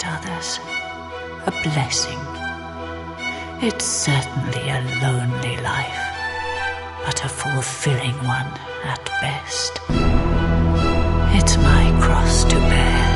others, a blessing. It's certainly a lonely life, but a fulfilling one at best. It's my cross to bear.